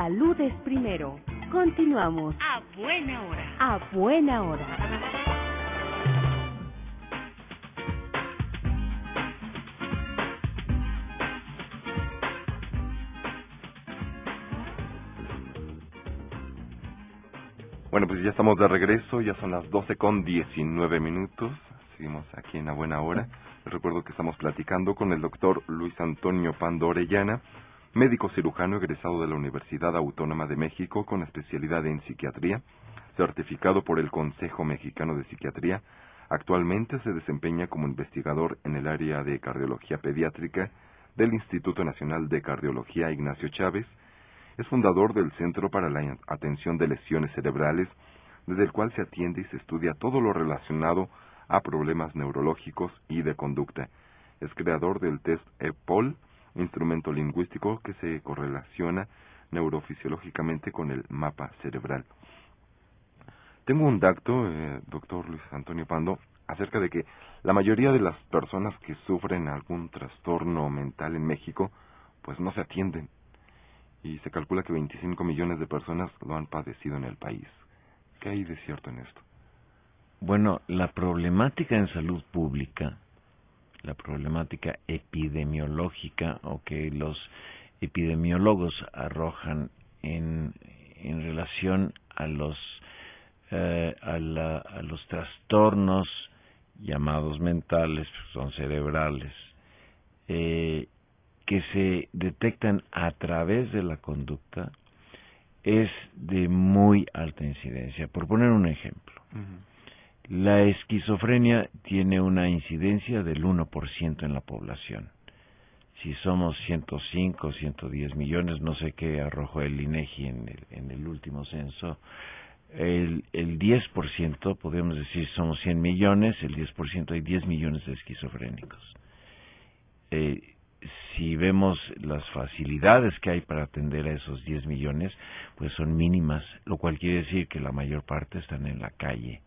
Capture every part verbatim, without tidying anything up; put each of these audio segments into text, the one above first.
Salud es primero. Continuamos. A buena hora. A buena hora. Bueno, pues ya estamos de regreso, ya son las doce con diecinueve minutos, seguimos aquí en A Buena Hora. Les recuerdo que estamos platicando con el doctor Luis Antonio Pando Orellana, médico cirujano egresado de la Universidad Autónoma de México con especialidad en psiquiatría, certificado por el Consejo Mexicano de Psiquiatría. Actualmente se desempeña como investigador en el área de cardiología pediátrica del Instituto Nacional de Cardiología Ignacio Chávez. Es fundador del Centro para la Atención de Lesiones Cerebrales, desde el cual se atiende y se estudia todo lo relacionado a problemas neurológicos y de conducta. Es creador del test E P O L, instrumento lingüístico que se correlaciona neurofisiológicamente con el mapa cerebral. Tengo un dato, eh, doctor Luis Antonio Pando, acerca de que la mayoría de las personas que sufren algún trastorno mental en México, pues no se atienden. Y se calcula que veinticinco millones de personas lo han padecido en el país. ¿Qué hay de cierto en esto? Bueno, la problemática en salud pública, la problemática epidemiológica o que los epidemiólogos arrojan en, en relación a los eh, a, la, a los trastornos llamados mentales, son cerebrales, eh, que se detectan a través de la conducta, es de muy alta incidencia. Por poner un ejemplo, uh-huh. La esquizofrenia tiene una incidencia del uno por ciento en la población. Si somos ciento cinco, ciento diez millones, no sé qué arrojó el INEGI en el, en el último censo, el, el diez por ciento, podemos decir, somos cien millones, el diez por ciento hay diez millones de esquizofrénicos. Eh, Si vemos las facilidades que hay para atender a esos diez millones, pues son mínimas, lo cual quiere decir que la mayor parte están en la calle.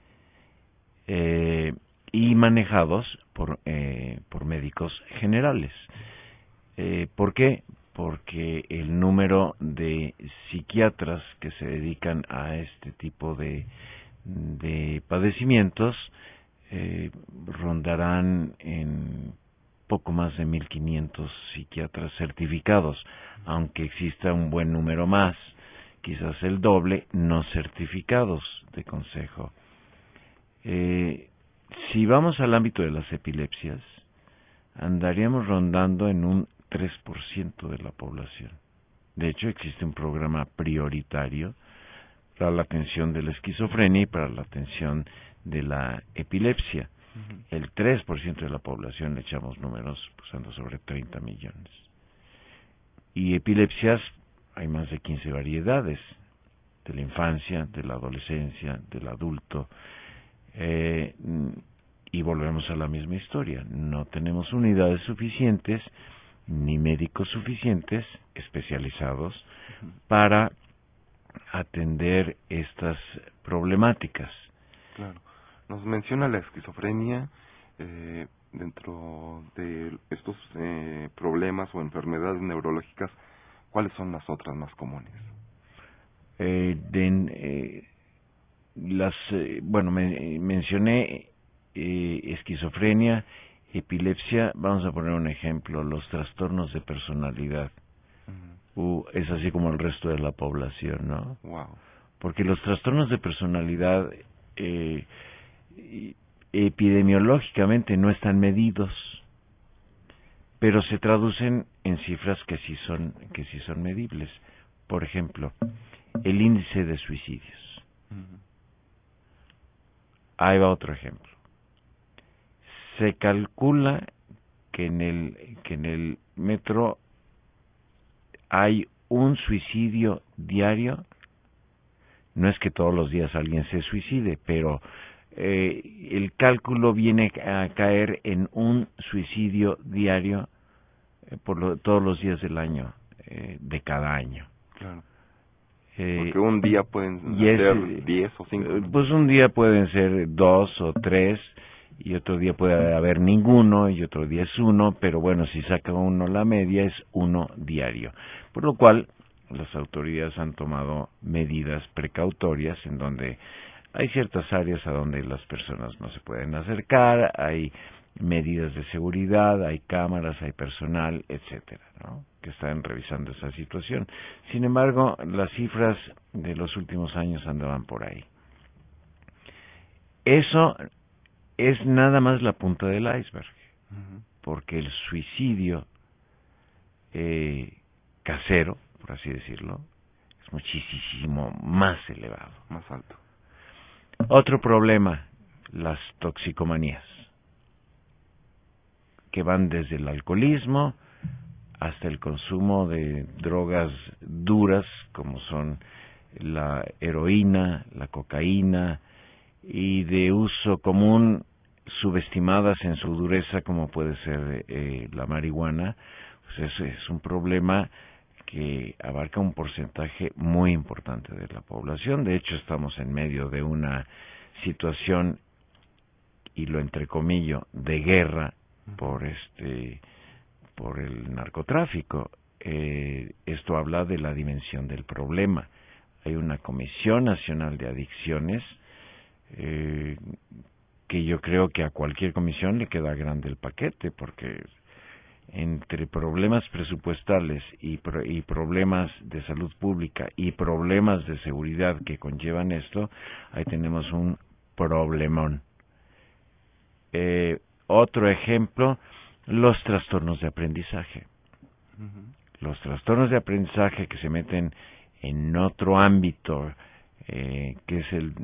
Eh, y manejados por, eh, por médicos generales. Eh, ¿Por qué? Porque el número de psiquiatras que se dedican a este tipo de, de padecimientos eh, rondarán en poco más de mil quinientos psiquiatras certificados, aunque exista un buen número más, quizás el doble, no certificados de consejo. Eh, si vamos al ámbito de las epilepsias, andaríamos rondando en un tres por ciento de la población. De hecho, existe un programa prioritario para la atención de la esquizofrenia y para la atención de la epilepsia. El tres por ciento de la población, le echamos números, pues anda sobre treinta millones. Y epilepsias, hay más de quince variedades, de la infancia, de la adolescencia, del adulto, eh, y volvemos a la misma historia. No tenemos unidades suficientes, ni médicos suficientes, especializados, para atender estas problemáticas. Claro. Nos menciona la esquizofrenia eh, dentro de estos eh, problemas o enfermedades neurológicas. ¿Cuáles son las otras más comunes? Eh, de, eh, las eh, bueno, me, mencioné eh, esquizofrenia, epilepsia. Vamos a poner un ejemplo: los trastornos de personalidad. Uh-huh. Uh, es así como el resto de la población, ¿no? Wow. Porque los trastornos de personalidad eh, epidemiológicamente no están medidos, pero se traducen en cifras que sí son que sí son medibles. Por ejemplo, el índice de suicidios. Uh-huh. Ahí va otro ejemplo. Se calcula que en el que en el metro hay un suicidio diario. No es que todos los días alguien se suicide, pero eh, el cálculo viene a caer en un suicidio diario eh, por lo, todos los días del año, eh, de cada año. Claro. Eh, Porque un día pueden y es, ser diez o cinco. ¿no? Pues un día pueden ser dos o tres, y otro día puede haber ninguno, y otro día es uno, pero bueno, si saca uno la media es uno diario. Por lo cual, las autoridades han tomado medidas precautorias en donde hay ciertas áreas a donde las personas no se pueden acercar, hay medidas de seguridad, hay cámaras, hay personal, etcétera, ¿no?, que están revisando esa situación. Sin embargo, las cifras de los últimos años andaban por ahí. Eso es nada más la punta del iceberg, uh-huh. porque el suicidio eh, casero, por así decirlo, es muchísimo más elevado. Más alto. Otro problema, las toxicomanías, que van desde el alcoholismo hasta el consumo de drogas duras como son la heroína, la cocaína, y de uso común subestimadas en su dureza como puede ser eh, la marihuana. Pues eso es un problema que abarca un porcentaje muy importante de la población. De hecho, estamos en medio de una situación, y lo entrecomillo, de guerra por este por el narcotráfico. Eh, esto habla de la dimensión del problema. Hay una Comisión Nacional de Adicciones eh, que yo creo que a cualquier comisión le queda grande el paquete, porque entre problemas presupuestales y, pro, y problemas de salud pública y problemas de seguridad que conllevan esto, ahí tenemos un problemón. Eh, otro ejemplo, los trastornos de aprendizaje. Uh-huh. Los trastornos de aprendizaje que se meten en otro ámbito, eh, que es el,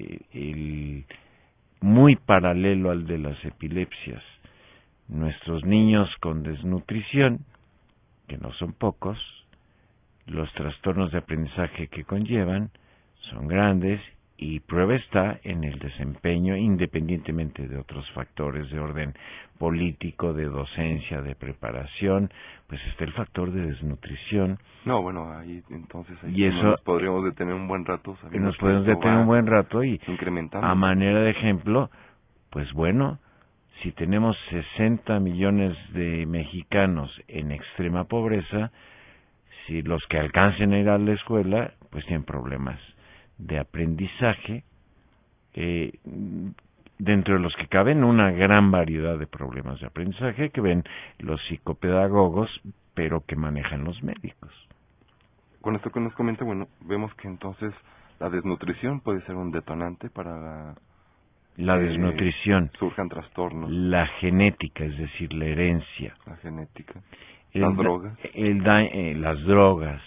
el muy paralelo al de las epilepsias. Nuestros niños con desnutrición, que no son pocos, los trastornos de aprendizaje que conllevan son grandes, y prueba está en el desempeño, independientemente de otros factores de orden político, de docencia, de preparación, pues está el factor de desnutrición. No, bueno, ahí entonces ahí y eso, nos podríamos detener un buen rato. Nos podemos detener un buen rato y incrementando. A manera de ejemplo, pues bueno, si tenemos sesenta millones de mexicanos en extrema pobreza, si los que alcancen a ir a la escuela, pues tienen problemas de aprendizaje, eh, dentro de los que caben una gran variedad de problemas de aprendizaje que ven los psicopedagogos, pero que manejan los médicos. Con esto que nos comenta, bueno, vemos que entonces la desnutrición puede ser un detonante para la... La eh, desnutrición. Surjan trastornos. La genética, es decir, la herencia. La genética. El, las drogas. El, eh, las drogas.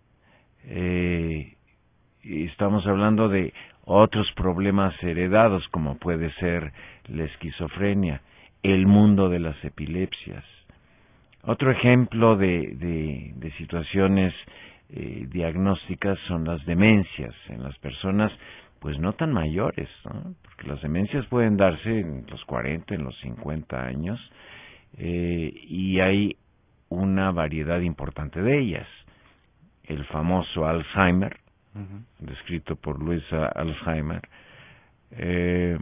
Eh, estamos hablando de otros problemas heredados, como puede ser la esquizofrenia, el mundo de las epilepsias. Otro ejemplo de, de, de situaciones eh, diagnósticas son las demencias en las personas, pues no tan mayores, ¿no? Porque las demencias pueden darse en los cuarenta, en los cincuenta años, eh, y hay una variedad importante de ellas. El famoso Alzheimer, uh-huh. descrito por Luisa Alzheimer, eh,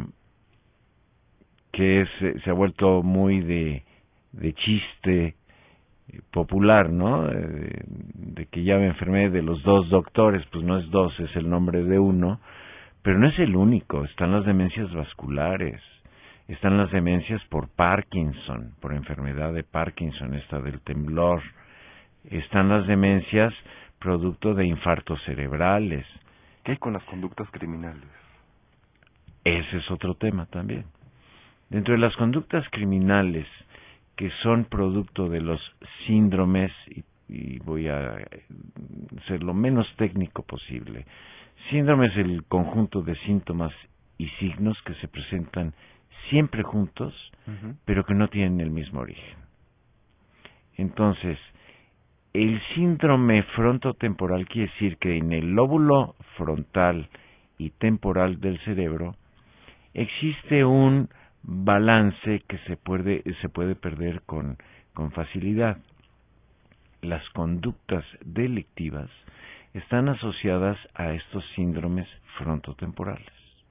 que es, se ha vuelto muy de, de chiste popular, ¿no? De, de que ya me enfermé de los dos doctores, pues no es dos, es el nombre de uno, pero no es el único. Están las demencias vasculares, están las demencias por Parkinson, por enfermedad de Parkinson, esta del temblor, están las demencias producto de infartos cerebrales. ¿Qué hay con las conductas criminales? Ese es otro tema también. Dentro de las conductas criminales que son producto de los síndromes, y, y voy a ser lo menos técnico posible, síndrome es el conjunto de síntomas y signos que se presentan siempre juntos, uh-huh. pero que no tienen el mismo origen. Entonces, el síndrome frontotemporal quiere decir que en el lóbulo frontal y temporal del cerebro existe un balance que se puede se puede perder con, con facilidad. Las conductas delictivas están asociadas a estos síndromes frontotemporales.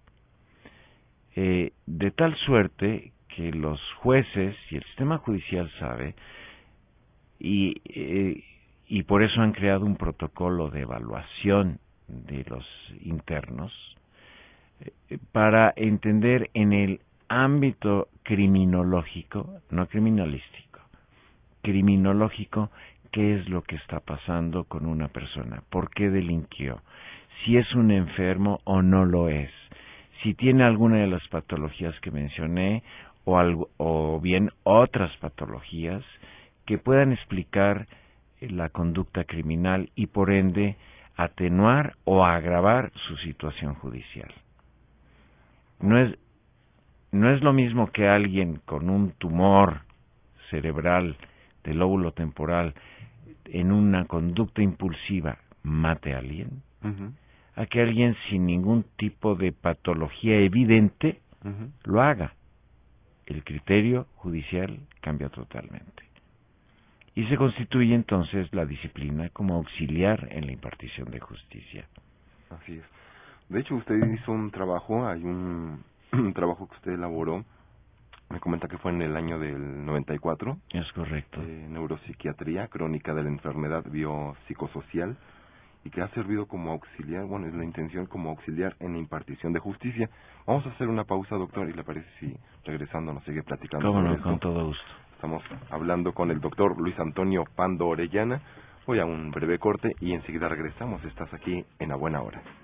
Eh, de tal suerte que los jueces y el sistema judicial sabe y, eh, y por eso han creado un protocolo de evaluación de los internos eh, para entender en el ámbito criminológico, no criminalístico, criminológico, qué es lo que está pasando con una persona, por qué delinquió, si es un enfermo o no lo es, si tiene alguna de las patologías que mencioné o, algo, o bien otras patologías que puedan explicar la conducta criminal y por ende atenuar o agravar su situación judicial. No es, no es lo mismo que alguien con un tumor cerebral del lóbulo temporal en una conducta impulsiva mate a alguien, uh-huh. a que alguien sin ningún tipo de patología evidente uh-huh. lo haga. El criterio judicial cambia totalmente. Y se constituye entonces la disciplina como auxiliar en la impartición de justicia. Así es. De hecho, usted hizo un trabajo, hay un, un trabajo que usted elaboró, me comenta que fue en el año del noventa y cuatro. Es correcto. Eh, neuropsiquiatría, crónica de la enfermedad biopsicosocial, y que ha servido como auxiliar, bueno, es la intención como auxiliar en la impartición de justicia. Vamos a hacer una pausa, doctor, y le parece si regresando nos sigue platicando. Cómo no, esto. con todo gusto. Estamos hablando con el doctor Luis Antonio Pando Orellana. Voy a un breve corte y enseguida regresamos. Estás aquí en A Buena Hora.